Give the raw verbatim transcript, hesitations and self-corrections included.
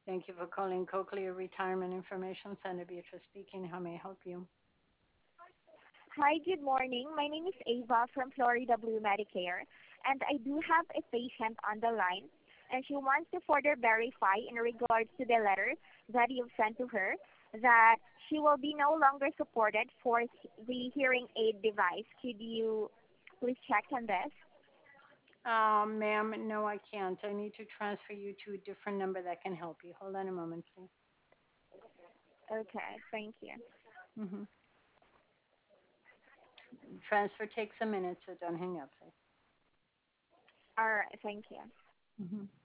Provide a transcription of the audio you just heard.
Thank you for calling Cochlear Retirement Information Center. Beatrice speaking. How may I help you? Hi, good morning. My name is Ava from Florida Blue Medicare, and I do have a patient on the line, and she wants to further verify in regards to the letter that you've sent to her that she will be no longer supported for the hearing aid device. Could you please check on this? Um, ma'am, no, I can't. I need to transfer you to a different number that can help you. Hold on a moment, please. Okay, thank you. Mm-hmm. Transfer takes a minute, so don't hang up, please. All right, thank you. Mm-hmm.